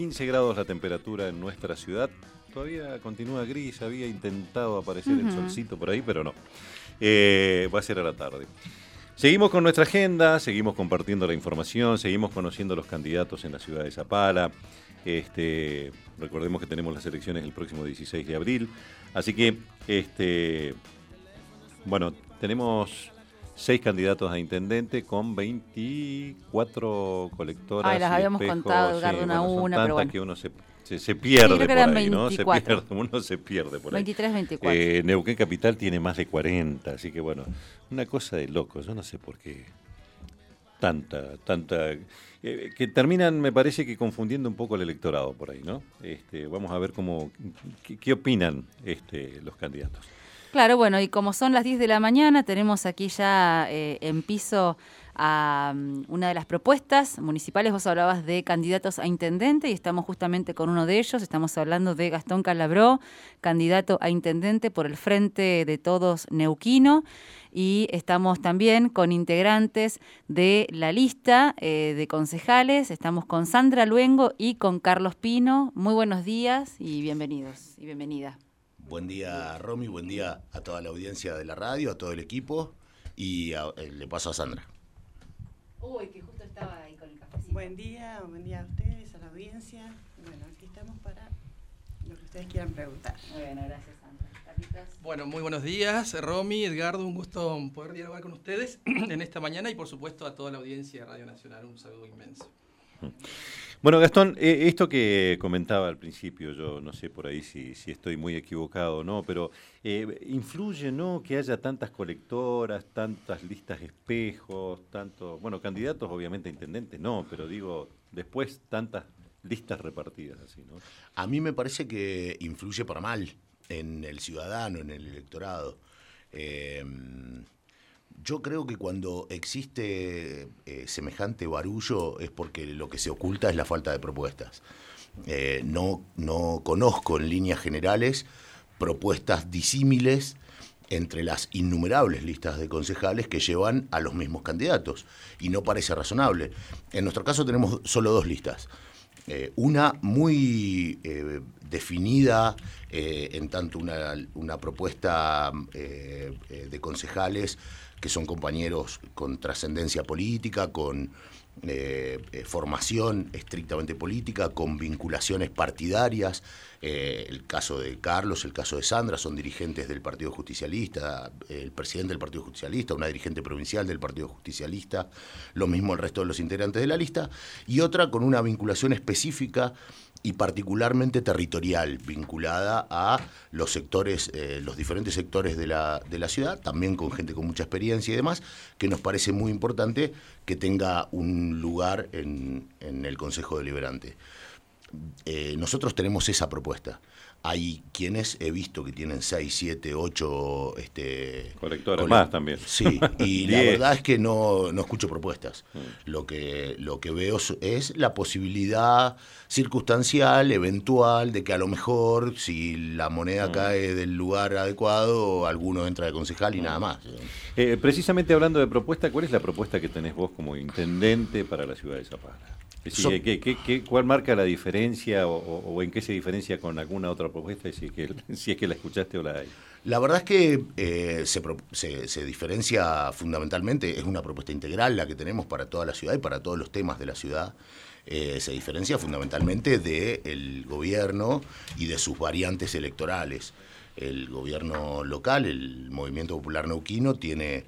15 grados la temperatura en nuestra ciudad. Todavía continúa gris, había intentado aparecer el solcito por ahí, pero no. Va a ser a la tarde. Seguimos con nuestra agenda, seguimos compartiendo la información, seguimos conociendo los candidatos en la ciudad de Zapala. Recordemos que tenemos las elecciones el próximo 16 de abril. Así que, tenemos 6 candidatos a intendente con 24 colectoras. Las habíamos espejos, contado, Edgardo, una a una, pero bueno. Que uno se pierde por ahí, 24. ¿no? Uno se pierde por ahí. 23, 24. Neuquén Capital tiene más de 40, así que bueno, una cosa de locos. Yo no sé por qué tanta, que terminan, me parece que confundiendo un poco el electorado por ahí, ¿no? Vamos a ver qué opinan los candidatos. Claro, bueno, y como son las 10 de la mañana, tenemos aquí ya en piso a una de las propuestas municipales. Vos hablabas de candidatos a intendente y estamos justamente con uno de ellos. Estamos hablando de Gastón Calabró, candidato a intendente por el Frente de Todos Neuquino. Y estamos también con integrantes de la lista de concejales. Estamos con Sandra Luengo y con Carlos Pino. Muy buenos días y bienvenidos y bienvenida. Buen día, Romy, buen día a toda la audiencia de la radio, a todo el equipo, y le paso a Sandra. Uy, que justo estaba ahí con el cafecito. Buen día a ustedes, a la audiencia. Bueno, aquí estamos para lo que ustedes quieran preguntar. Bueno, gracias, Sandra. Carlitos. Bueno, muy buenos días, Romy, Edgardo, un gusto poder dialogar con ustedes en esta mañana y por supuesto a toda la audiencia de Radio Nacional, un saludo inmenso. Bueno, Gastón, esto que comentaba al principio, yo no sé por ahí si estoy muy equivocado o no, pero influye, ¿no?, que haya tantas colectoras, tantas listas espejos, candidatos obviamente a intendentes, no, pero digo, después tantas listas repartidas así, ¿no? A mí me parece que influye para mal en el ciudadano, en el electorado. Yo creo que cuando existe semejante barullo es porque lo que se oculta es la falta de propuestas. No conozco en líneas generales propuestas disímiles entre las innumerables listas de concejales que llevan a los mismos candidatos, y no parece razonable. En nuestro caso tenemos solo 2 listas. Una muy definida, en tanto una propuesta de concejales que son compañeros con trascendencia política, con formación estrictamente política, con vinculaciones partidarias. El caso de Carlos, el caso de Sandra, son dirigentes del Partido Justicialista, el presidente del Partido Justicialista, una dirigente provincial del Partido Justicialista, lo mismo el resto de los integrantes de la lista, y otra con una vinculación específica y particularmente territorial, vinculada a los sectores, los diferentes sectores de la ciudad, también con gente con mucha experiencia y demás, que nos parece muy importante que tenga un lugar en el Consejo Deliberante. Nosotros tenemos esa propuesta. Hay quienes he visto que tienen 6, 7, 8... colectores más también. Sí, y la verdad es que no escucho propuestas. Lo que veo es la posibilidad circunstancial, eventual, de que a lo mejor, si la moneda cae del lugar adecuado, alguno entra de concejal y nada más. Precisamente hablando de propuesta, ¿cuál es la propuesta que tenés vos como intendente para la ciudad de Zapala? ¿Cuál marca la diferencia o en qué se diferencia con alguna otra propuesta, si es que la escuchaste o la hay? La verdad es que se diferencia fundamentalmente, es una propuesta integral la que tenemos para toda la ciudad y para todos los temas de la ciudad. Se diferencia fundamentalmente del gobierno y de sus variantes electorales. El gobierno local, el Movimiento Popular Neuquino, tiene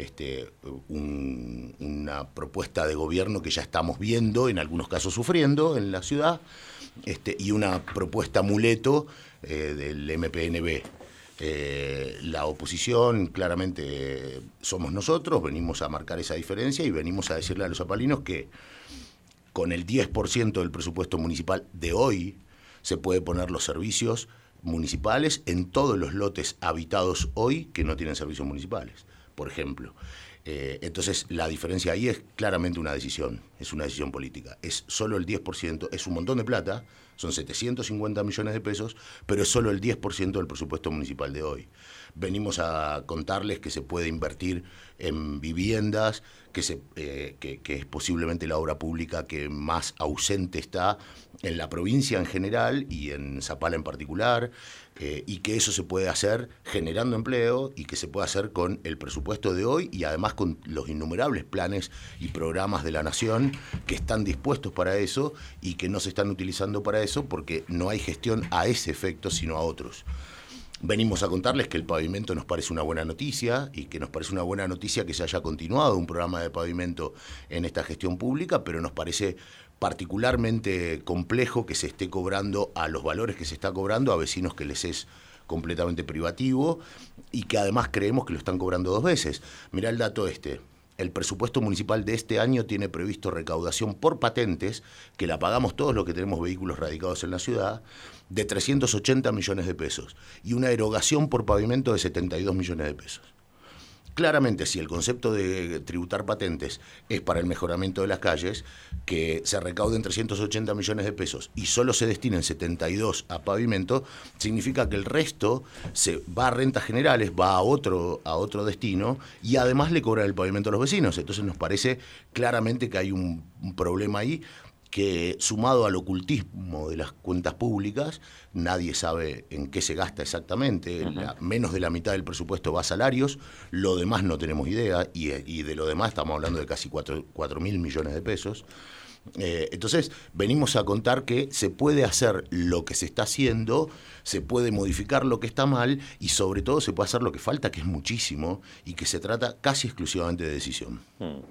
una propuesta de gobierno que ya estamos viendo, en algunos casos sufriendo en la ciudad, y una propuesta amuleto del MPNB. La oposición claramente somos nosotros, venimos a marcar esa diferencia y venimos a decirle a los zapalinos que con el 10% del presupuesto municipal de hoy se puede poner los servicios municipales en todos los lotes habitados hoy que no tienen servicios municipales, por ejemplo. Entonces la diferencia ahí es claramente una decisión, es una decisión política. Es solo el 10%, es un montón de plata, son 750 millones de pesos, pero es solo el 10% del presupuesto municipal de hoy. Venimos a contarles que se puede invertir en viviendas, que es posiblemente la obra pública que más ausente está en la provincia en general y en Zapala en particular, y que eso se puede hacer generando empleo y que se puede hacer con el presupuesto de hoy y además con los innumerables planes y programas de la Nación que están dispuestos para eso y que no se están utilizando para eso porque no hay gestión a ese efecto sino a otros. Venimos a contarles que el pavimento nos parece una buena noticia y que nos parece una buena noticia que se haya continuado un programa de pavimento en esta gestión pública, pero nos parece particularmente complejo que se esté cobrando a los valores que se está cobrando a vecinos que les es completamente privativo y que además creemos que lo están cobrando 2 veces. Mirá el dato este. El presupuesto municipal de este año tiene previsto recaudación por patentes, que la pagamos todos los que tenemos vehículos radicados en la ciudad, de 380 millones de pesos y una erogación por pavimento de 72 millones de pesos. Claramente, si el concepto de tributar patentes es para el mejoramiento de las calles, que se recauden 380 millones de pesos y solo se destinen 72 a pavimento, significa que el resto se va a rentas generales, va a otro destino y además le cobran el pavimento a los vecinos. Entonces nos parece claramente que hay un problema ahí que, sumado al ocultismo de las cuentas públicas, nadie sabe en qué se gasta exactamente. Menos de la mitad del presupuesto va a salarios, lo demás no tenemos idea, y de lo demás estamos hablando de casi 4.000 millones de pesos. Entonces, venimos a contar que se puede hacer lo que se está haciendo, se puede modificar lo que está mal, y sobre todo se puede hacer lo que falta, que es muchísimo, y que se trata casi exclusivamente de decisión.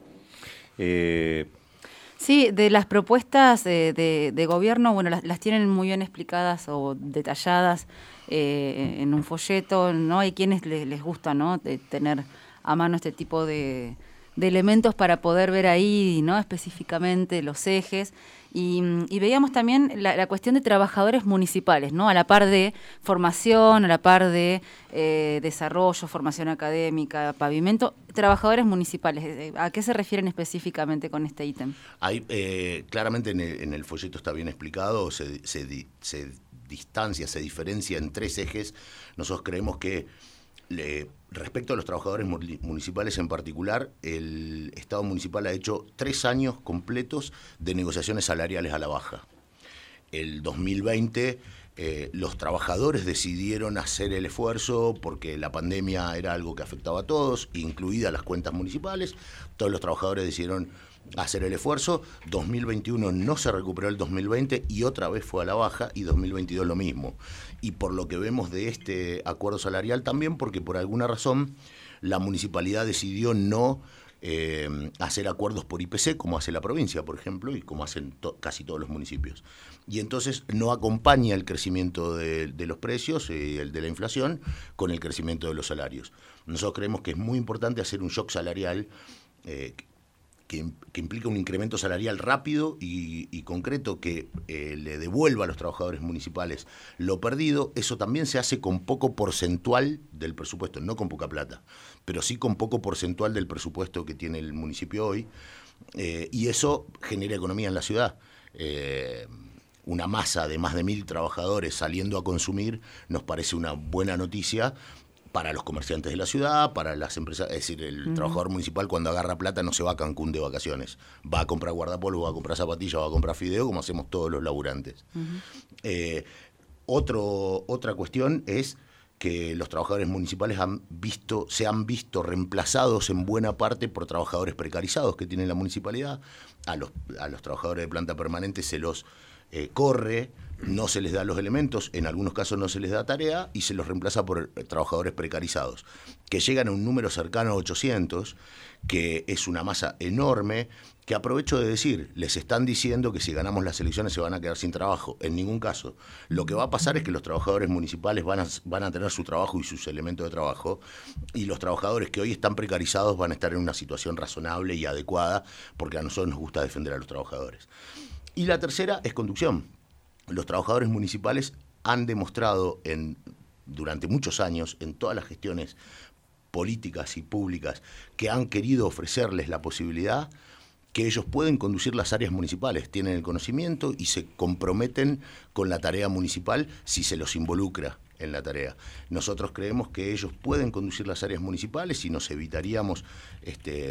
Sí, de las propuestas de gobierno, bueno, las tienen muy bien explicadas o detalladas en un folleto, ¿no? Hay quienes les gusta, ¿no?, de tener a mano este tipo de elementos para poder ver ahí, ¿no?, específicamente los ejes. Y veíamos también la cuestión de trabajadores municipales, ¿no?, a la par de formación, a la par de desarrollo, formación académica, pavimento, trabajadores municipales. ¿A qué se refieren específicamente con este ítem? Hay, claramente en el folleto está bien explicado, se diferencia en 3 ejes. Nosotros creemos que respecto a los trabajadores municipales en particular, el Estado municipal ha hecho 3 años completos de negociaciones salariales a la baja. El 2020 los trabajadores decidieron hacer el esfuerzo porque la pandemia era algo que afectaba a todos, incluidas las cuentas municipales. Todos los trabajadores decidieron hacer el esfuerzo. 2021 no se recuperó el 2020 y otra vez fue a la baja, y 2022 lo mismo. Y por lo que vemos de este acuerdo salarial también, porque por alguna razón la municipalidad decidió no hacer acuerdos por IPC, como hace la provincia, por ejemplo, y como hacen casi todos los municipios. Y entonces no acompaña el crecimiento de los precios, el de la inflación, con el crecimiento de los salarios. Nosotros creemos que es muy importante hacer un shock salarial que implica un incremento salarial rápido y concreto que le devuelva a los trabajadores municipales lo perdido. Eso también se hace con poco porcentual del presupuesto, no con poca plata, pero sí con poco porcentual del presupuesto que tiene el municipio hoy, y eso genera economía en la ciudad. Una masa de más de 1.000 trabajadores saliendo a consumir nos parece una buena noticia para los comerciantes de la ciudad, para las empresas. Es decir, el trabajador municipal cuando agarra plata no se va a Cancún de vacaciones, va a comprar guardapolvo, va a comprar zapatillas, va a comprar fideo, como hacemos todos los laburantes. Otra cuestión es que los trabajadores municipales se han visto reemplazados en buena parte por trabajadores precarizados que tiene la municipalidad. A los trabajadores de planta permanente se los corre, no se les da los elementos, en algunos casos no se les da tarea y se los reemplaza por trabajadores precarizados, que llegan a un número cercano a 800, que es una masa enorme, que aprovecho de decir, les están diciendo que si ganamos las elecciones se van a quedar sin trabajo. En ningún caso. Lo que va a pasar es que los trabajadores municipales van a tener su trabajo y sus elementos de trabajo, y los trabajadores que hoy están precarizados van a estar en una situación razonable y adecuada, porque a nosotros nos gusta defender a los trabajadores. Y la tercera es conducción. Los trabajadores municipales han demostrado durante muchos años, en todas las gestiones políticas y públicas, que han querido ofrecerles la posibilidad que ellos pueden conducir las áreas municipales, tienen el conocimiento y se comprometen con la tarea municipal si se los involucra en la tarea. Nosotros creemos que ellos pueden conducir las áreas municipales y nos evitaríamos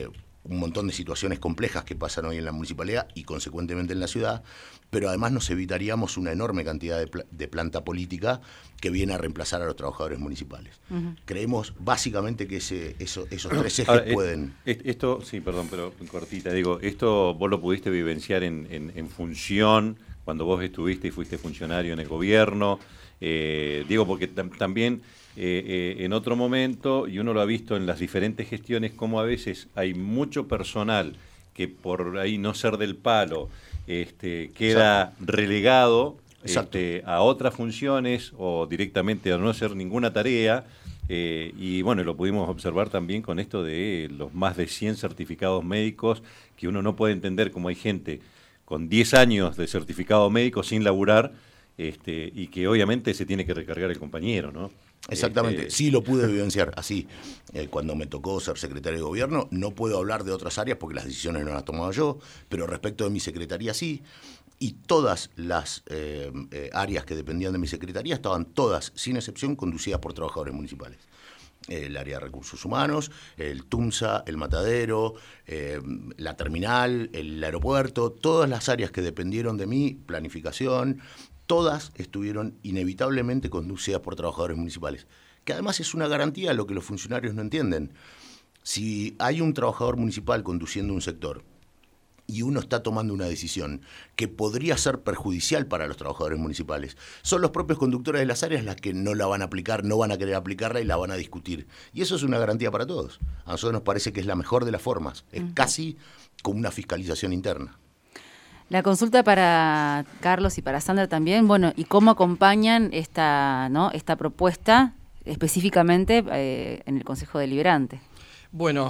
un montón de situaciones complejas que pasan hoy en la municipalidad y consecuentemente en la ciudad, pero además nos evitaríamos una enorme cantidad de planta política que viene a reemplazar a los trabajadores municipales. Creemos básicamente que esos tres ejes Ahora, pueden... Esto, sí, perdón, pero cortita, digo, esto vos lo pudiste vivenciar en función, cuando vos estuviste y fuiste funcionario en el gobierno, digo, porque también... en otro momento, y uno lo ha visto en las diferentes gestiones, como a veces hay mucho personal que por ahí no ser del palo queda relegado a otras funciones o directamente a no hacer ninguna tarea. Y bueno, lo pudimos observar también con esto de los más de 100 certificados médicos, que uno no puede entender cómo hay gente con 10 años de certificado médico sin laburar, y que obviamente se tiene que recargar el compañero, ¿no? Exactamente, sí lo pude vivenciar así. Cuando me tocó ser secretario de gobierno, no puedo hablar de otras áreas porque las decisiones no las he tomado yo, pero respecto de mi secretaría sí, y todas las áreas que dependían de mi secretaría estaban todas, sin excepción, conducidas por trabajadores municipales. El área de recursos humanos, el TUMSA, el matadero, la terminal, el aeropuerto, todas las áreas que dependieron de mí, planificación, todas estuvieron inevitablemente conducidas por trabajadores municipales, que además es una garantía, lo que los funcionarios no entienden. Si hay un trabajador municipal conduciendo un sector y uno está tomando una decisión que podría ser perjudicial para los trabajadores municipales, son los propios conductores de las áreas las que no la van a aplicar, no van a querer aplicarla y la van a discutir. Y eso es una garantía para todos. A nosotros nos parece que es la mejor de las formas, es casi como una fiscalización interna. La consulta para Carlos y para Sandra también, bueno, y cómo acompañan esta propuesta específicamente en el Consejo Deliberante. Bueno,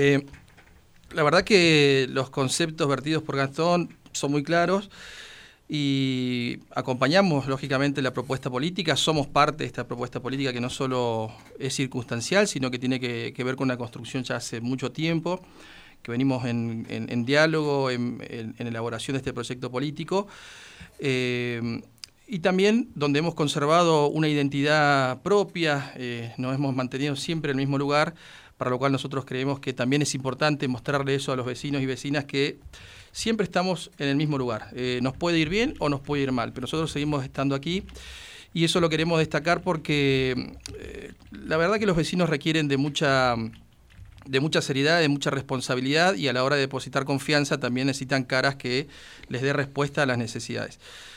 la verdad que los conceptos vertidos por Gastón son muy claros y acompañamos lógicamente la propuesta política, somos parte de esta propuesta política que no solo es circunstancial, sino que tiene que ver con una construcción ya hace mucho tiempo, que venimos en diálogo, en elaboración de este proyecto político, y también donde hemos conservado una identidad propia, nos hemos mantenido siempre en el mismo lugar, para lo cual nosotros creemos que también es importante mostrarle eso a los vecinos y vecinas, que siempre estamos en el mismo lugar. Nos puede ir bien o nos puede ir mal, pero nosotros seguimos estando aquí. Y eso lo queremos destacar porque la verdad que los vecinos requieren de mucha seriedad, de mucha responsabilidad, y a la hora de depositar confianza también necesitan caras que les dé respuesta a las necesidades.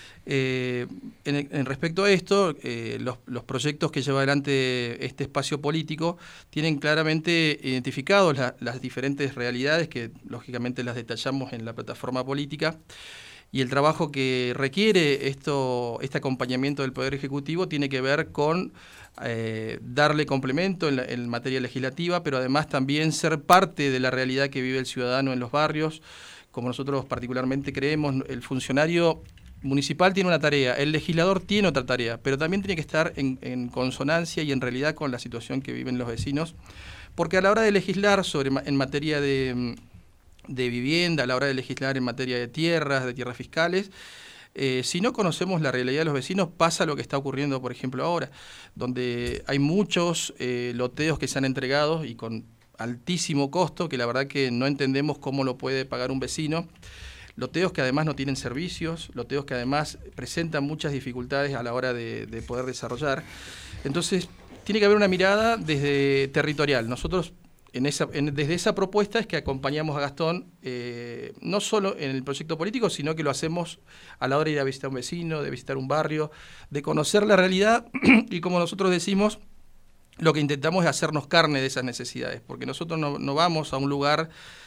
En respecto a esto, los proyectos que lleva adelante este espacio político tienen claramente identificados las diferentes realidades que lógicamente las detallamos en la plataforma política, y el trabajo que requiere este acompañamiento del Poder Ejecutivo tiene que ver con darle complemento en materia legislativa, pero además también ser parte de la realidad que vive el ciudadano en los barrios. Como nosotros particularmente creemos, el funcionario municipal tiene una tarea, el legislador tiene otra tarea, pero también tiene que estar en consonancia y en realidad con la situación que viven los vecinos, porque a la hora de legislar en materia de vivienda, a la hora de legislar en materia de tierras fiscales, si no conocemos la realidad de los vecinos, pasa lo que está ocurriendo, por ejemplo, ahora, donde hay muchos loteos que se han entregado y con altísimo costo, que la verdad que no entendemos cómo lo puede pagar un vecino. Loteos que además no tienen servicios, loteos que además presentan muchas dificultades a la hora de poder desarrollar. Entonces, tiene que haber una mirada desde territorial. Nosotros, desde esa propuesta es que acompañamos a Gastón, no solo en el proyecto político, sino que lo hacemos a la hora de ir a visitar a un vecino, de visitar un barrio, de conocer la realidad y, como nosotros decimos, lo que intentamos es hacernos carne de esas necesidades, porque nosotros no vamos a un lugar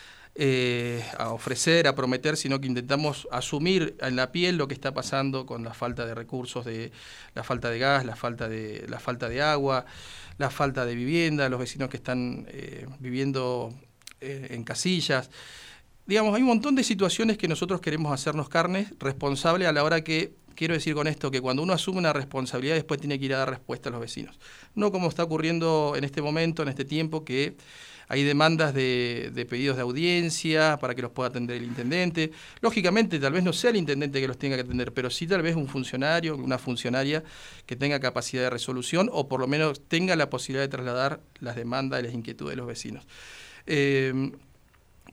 a ofrecer, a prometer, sino que intentamos asumir en la piel lo que está pasando con la falta de recursos, la falta de gas, la falta de agua, la falta de vivienda, los vecinos que están viviendo en casillas. Digamos, hay un montón de situaciones que nosotros queremos hacernos carne responsable a la hora que, quiero decir con esto, que cuando uno asume una responsabilidad después tiene que ir a dar respuesta a los vecinos. No como está ocurriendo en este momento, en este tiempo, que hay demandas de pedidos de audiencia para que los pueda atender el intendente. Lógicamente, tal vez no sea el intendente que los tenga que atender, pero sí tal vez un funcionario, una funcionaria que tenga capacidad de resolución o por lo menos tenga la posibilidad de trasladar las demandas y las inquietudes de los vecinos.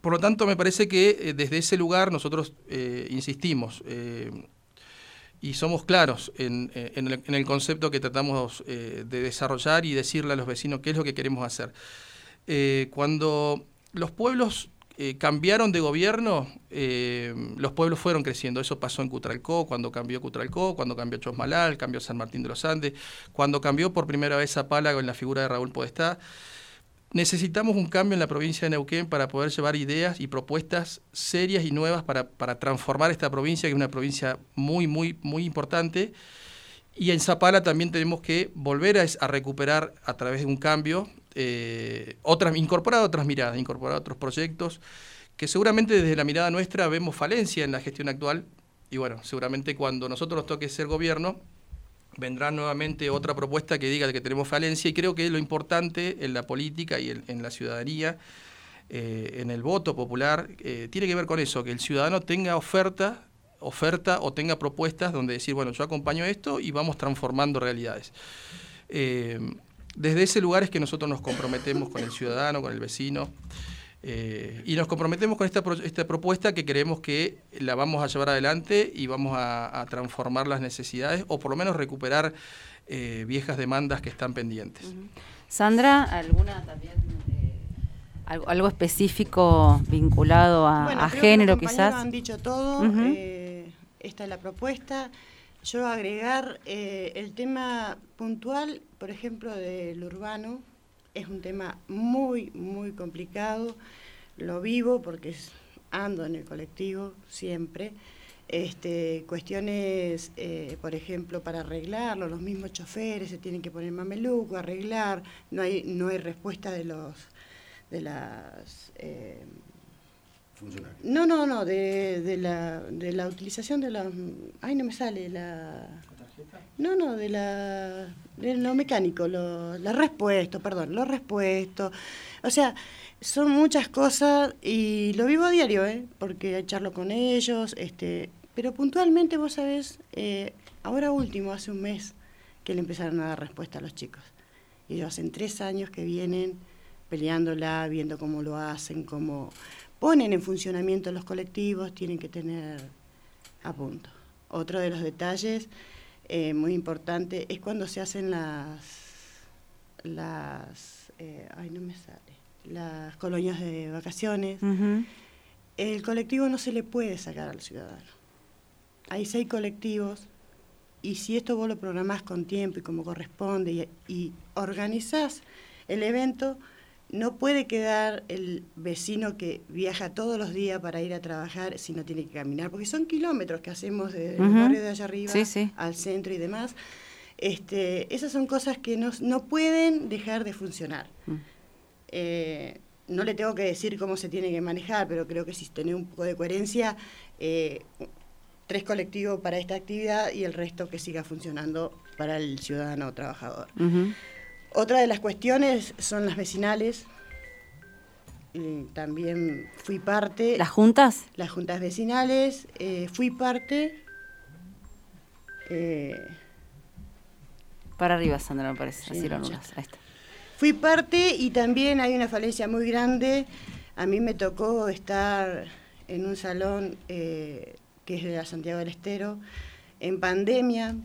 Por lo tanto, me parece que desde ese lugar nosotros insistimos y somos claros en el concepto que tratamos de desarrollar y decirle a los vecinos qué es lo que queremos hacer. Cuando los pueblos cambiaron de gobierno, los pueblos fueron creciendo. Eso pasó en Cutralcó, cuando cambió Cutralcó, cuando cambió Chosmalal, cambió San Martín de los Andes, cuando cambió por primera vez Zapala en la figura de Raúl Podestá. Necesitamos un cambio en la provincia de Neuquén para poder llevar ideas y propuestas serias y nuevas para transformar esta provincia, que es una provincia muy, muy, muy importante. Y en Zapala también tenemos que volver a recuperar a través de un cambio, incorporar otras miradas, incorporar otros proyectos, que seguramente desde la mirada nuestra vemos falencia en la gestión actual. Y bueno, seguramente cuando nosotros nos toque ser gobierno, vendrá nuevamente otra propuesta que diga que tenemos falencia, y creo que lo importante en la política y en la ciudadanía, en el voto popular, tiene que ver con eso, que el ciudadano tenga oferta o tenga propuestas donde decir, bueno, yo acompaño esto y vamos transformando realidades. Desde ese lugar es que nosotros nos comprometemos con el ciudadano, con el vecino, y nos comprometemos con esta propuesta que creemos que la vamos a llevar adelante y vamos a transformar las necesidades o por lo menos recuperar viejas demandas que están pendientes. Sandra, ¿alguna también algo específico vinculado a género quizás? Han dicho todo, esta es la propuesta. Yo agregar el tema puntual, por ejemplo, del urbano. Es un tema muy, muy complicado, lo vivo porque ando en el colectivo siempre. Cuestiones, por ejemplo, para arreglarlo, los mismos choferes se tienen que poner mameluco, arreglar, no hay respuesta de las funcionarios. No, de la utilización de la, ay, no me sale la. No, de lo mecánico, los repuestos. O sea, son muchas cosas y lo vivo a diario, porque charlo con ellos, pero puntualmente vos sabés, ahora último, hace un mes que le empezaron a dar respuesta a los chicos. Y ellos hacen 3 años que vienen peleándola, viendo cómo lo hacen, cómo ponen en funcionamiento los colectivos, tienen que tener a punto. Otro de los detalles muy importante es cuando se hacen las colonias de vacaciones. El colectivo no se le puede sacar al ciudadano. Hay 6 colectivos y si esto vos lo programás con tiempo y como corresponde y organizás el evento, no puede quedar el vecino que viaja todos los días para ir a trabajar si no tiene que caminar, porque son kilómetros que hacemos desde el barrio de allá arriba al centro y demás. Esas son cosas que no pueden dejar de funcionar. No le tengo que decir cómo se tiene que manejar, pero creo que si tenés un poco de coherencia, 3 colectivos para esta actividad y el resto que siga funcionando para el ciudadano trabajador. Otra de las cuestiones son las vecinales. También fui parte. ¿Las juntas? Las juntas vecinales. Fui parte. Para arriba, Sandra, me parece. Sí, así lo anulas. Ahí está. Fui parte y también hay una falencia muy grande. A mí me tocó estar en un salón que es de la Santiago del Estero, en pandemia.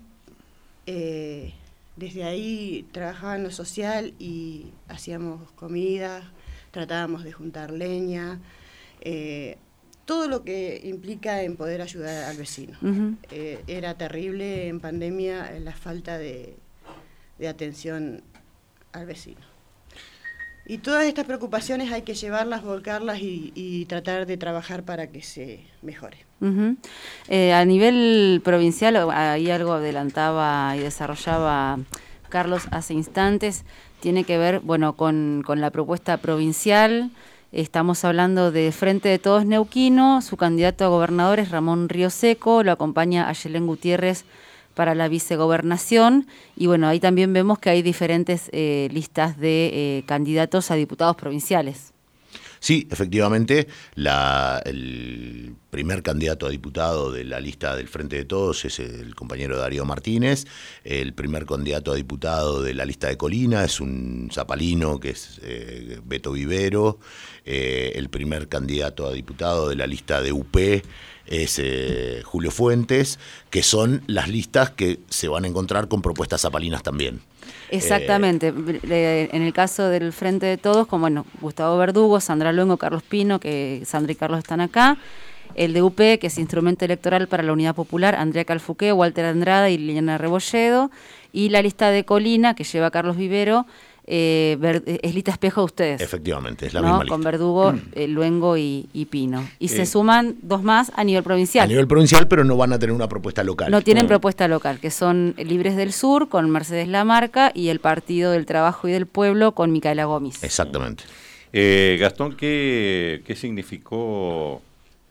Desde ahí trabajaba en lo social y hacíamos comida, tratábamos de juntar leña, todo lo que implica en poder ayudar al vecino. Era terrible en pandemia la falta de atención al vecino. Y todas estas preocupaciones hay que llevarlas, volcarlas y tratar de trabajar para que se mejore. A nivel provincial, ahí algo adelantaba y desarrollaba Carlos hace instantes, tiene que ver con la propuesta provincial. Estamos hablando de Frente de Todos Neuquino, su candidato a gobernador es Ramón Río Seco, lo acompaña Ayelén Gutiérrez para la vicegobernación, y ahí también vemos que hay diferentes listas de candidatos a diputados provinciales. Sí, efectivamente, el primer candidato a diputado de la lista del Frente de Todos es el compañero Darío Martínez. El primer candidato a diputado de la lista de Colina es un zapalino que es Beto Vivero. El primer candidato a diputado de la lista de UP es Julio Fuentes, que son las listas que se van a encontrar con propuestas zapalinas también. Exactamente. En el caso del Frente de Todos, como bueno, Gustavo Verdugo, Sandra Luengo, Carlos Pino, que Sandra y Carlos están acá. El de UP, que es instrumento electoral para la Unidad Popular, Andrea Calfuqué, Walter Andrada y Liliana Rebolledo. Y la lista de Colina, que lleva Carlos Vivero, es lista espejo de ustedes. Efectivamente, es la misma lista. Con Verdugo, Luengo y Pino. Y se suman 2 más a nivel provincial. A nivel provincial, pero no van a tener una propuesta local. No tienen propuesta local, que son Libres del Sur, con Mercedes Lamarca, y el Partido del Trabajo y del Pueblo, con Micaela Gómez. Exactamente. Gastón, ¿qué significó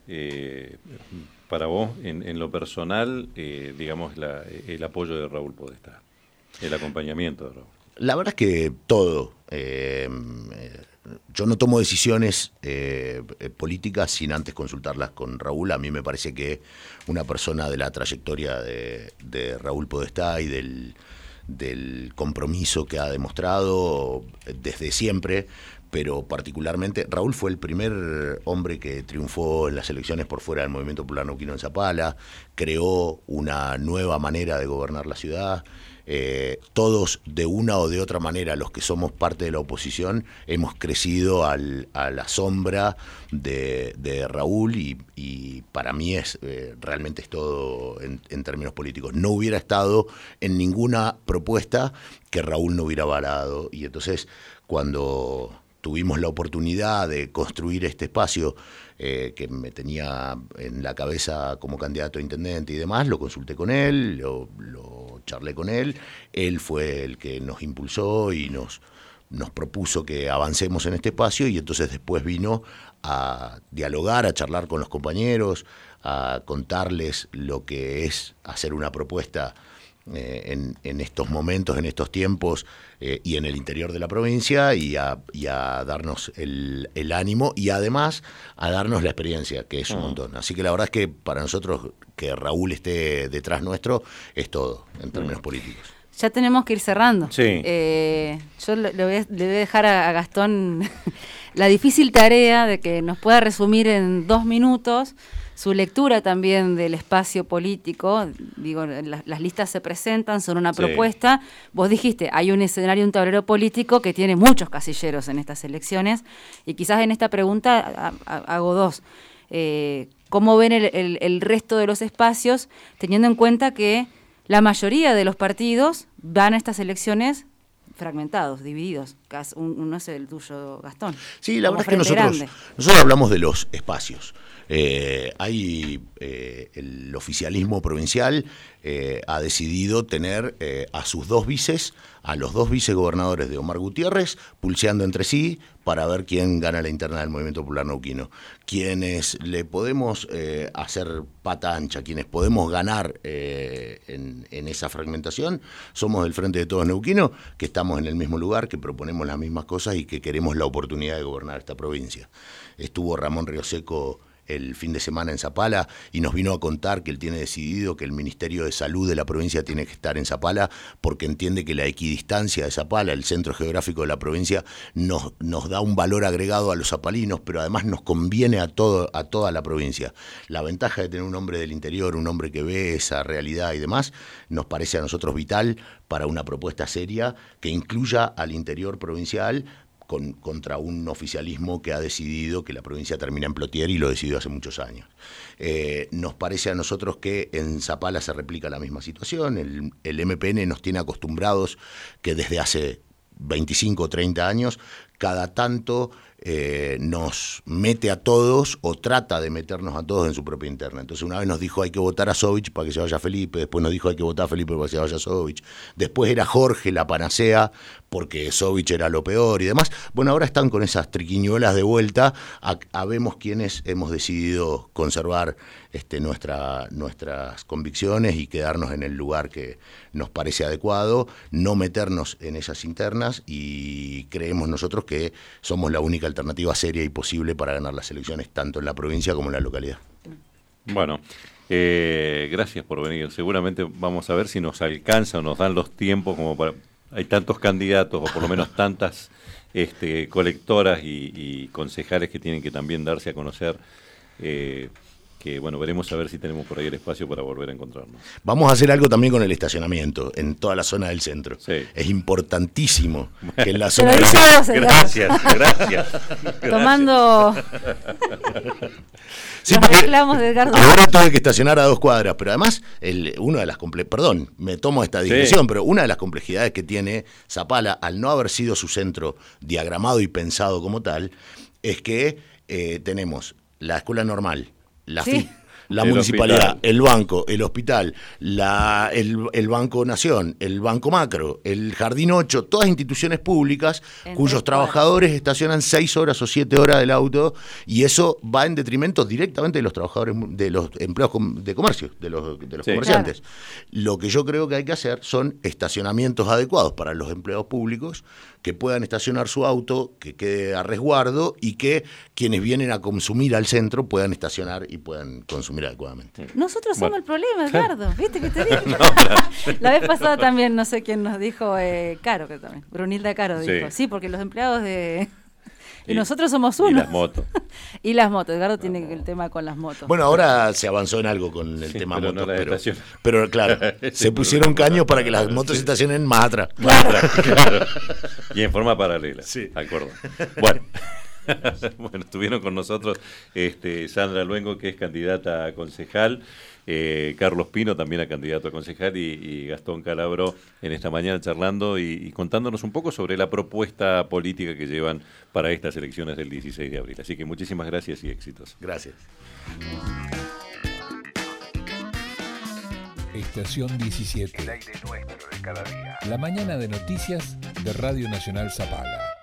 para vos, en lo personal, digamos, el apoyo de Raúl Podestá, el acompañamiento de Raúl? La verdad es que todo. Yo no tomo decisiones políticas sin antes consultarlas con Raúl. A mí me parece que una persona de la trayectoria de Raúl Podestá y del compromiso que ha demostrado desde siempre, pero particularmente Raúl fue el primer hombre que triunfó en las elecciones por fuera del Movimiento Popular Neuquino en Zapala, creó una nueva manera de gobernar la ciudad. Todos, de una o de otra manera, los que somos parte de la oposición, hemos crecido a la sombra de Raúl y para mí realmente es todo en términos políticos. No hubiera estado en ninguna propuesta que Raúl no hubiera avalado, y entonces cuando tuvimos la oportunidad de construir este espacio que me tenía en la cabeza como candidato a intendente y demás, lo consulté con él, lo charlé con él. Él fue el que nos impulsó y nos propuso que avancemos en este espacio, y entonces después vino a dialogar, a charlar con los compañeros, a contarles lo que es hacer una propuesta en estos momentos, en estos tiempos, y en el interior de la provincia, y a darnos el ánimo y además a darnos la experiencia, que es un montón. Así que la verdad es que para nosotros que Raúl esté detrás nuestro es todo en términos políticos. Ya tenemos que ir cerrando. Sí. Yo le voy a dejar a Gastón la difícil tarea de que nos pueda resumir en 2 minutos su lectura también del espacio político. Digo, las listas se presentan, son una propuesta. Vos dijiste, hay un escenario, un tablero político que tiene muchos casilleros en estas elecciones, y quizás en esta pregunta hago 2. ¿Cómo ven el resto de los espacios, teniendo en cuenta que la mayoría de los partidos van a estas elecciones fragmentados, divididos? Uno es el tuyo, Gastón. Sí, la verdad es que nosotros hablamos de los espacios. El oficialismo provincial ha decidido tener a sus 2 vices, a los 2 vicegobernadores de Omar Gutiérrez, pulseando entre sí para ver quién gana la interna del Movimiento Popular Neuquino. Quienes le podemos hacer pata ancha, quienes podemos ganar en esa fragmentación, somos del Frente de Todos Neuquino, que estamos en el mismo lugar, que proponemos las mismas cosas y que queremos la oportunidad de gobernar esta provincia. Estuvo Ramón Rioseco el fin de semana en Zapala y nos vino a contar que él tiene decidido que el Ministerio de Salud de la provincia tiene que estar en Zapala, porque entiende que la equidistancia de Zapala, el centro geográfico de la provincia, nos da un valor agregado a los zapalinos, pero además nos conviene a toda la provincia. La ventaja de tener un hombre del interior, un hombre que ve esa realidad y demás, nos parece a nosotros vital para una propuesta seria que incluya al interior provincial, contra un oficialismo que ha decidido que la provincia termina en Plotier, y lo decidió hace muchos años. Nos parece a nosotros que en Zapala se replica la misma situación. El MPN nos tiene acostumbrados que desde hace 25 o 30 años, cada tanto nos mete a todos o trata de meternos a todos en su propia interna. Entonces una vez nos dijo hay que votar a Sovich para que se vaya Felipe, después nos dijo hay que votar a Felipe para que se vaya Sovich, después era Jorge la panacea porque Sovich era lo peor y demás. Bueno, ahora están con esas triquiñuelas de vuelta, habemos quienes hemos decidido conservar nuestras convicciones y quedarnos en el lugar que nos parece adecuado, no meternos en esas internas, y creemos nosotros que somos la única alternativa seria y posible para ganar las elecciones, tanto en la provincia como en la localidad. Bueno, gracias por venir. Seguramente vamos a ver si nos alcanza o nos dan los tiempos como para... Hay tantos candidatos, o por lo menos tantas colectoras y concejales que tienen que también darse a conocer, que bueno, veremos a ver si tenemos por ahí el espacio para volver a encontrarnos. Vamos a hacer algo también con el estacionamiento en toda la zona del centro. Sí. Es importantísimo que en la zona Pero del dice centro... vos, Gracias. tomando Sí, los porque reclamos de Edgardo. ahora tuve que estacionar a 2 cuadras, pero además, una de las perdón, me tomo esta digresión, pero una de las complejidades que tiene Zapala, al no haber sido su centro diagramado y pensado como tal, es que tenemos la escuela normal, la Sí. FIP, la El municipalidad, hospital. el banco, el hospital, el Banco Nación, el Banco Macro, el Jardín 8, todas instituciones públicas En cuyos 3 trabajadores estacionan 6 horas o 7 horas del auto, y eso va en detrimento directamente de los trabajadores, de los empleados de comercio, de los Sí. comerciantes. Lo que yo creo que hay que hacer son estacionamientos adecuados para los empleados públicos, que puedan estacionar su auto, que quede a resguardo, y que quienes vienen a consumir al centro puedan estacionar y puedan consumir adecuadamente. Nosotros somos Bueno. el problema, Edgardo. ¿Viste que te dije? La vez pasada también, no sé quién nos dijo, Caro, que también, Brunilda Caro Sí. dijo. Sí, porque los empleados de... Y Y- nosotros somos Y uno. las motos. Y las motos. Edgardo tiene el tema con las motos. Bueno, ahora se avanzó en algo con el Sí, tema pero motos, no las estaciones. pero claro, Ese se pusieron problema. caños para que las motos se estacionen más atrás. Claro. Y en forma paralela. Sí. Al cordón. Bueno. Bueno, estuvieron con nosotros Sandra Luengo, que es candidata a concejal, Carlos Pino, también a candidato a concejal, y Gastón Calabro en esta mañana charlando y contándonos un poco sobre la propuesta política que llevan para estas elecciones del 16 de abril. Así que muchísimas gracias y éxitos. Gracias. Estación 17. El aire nuestro de cada día. La mañana de noticias de Radio Nacional Zapala.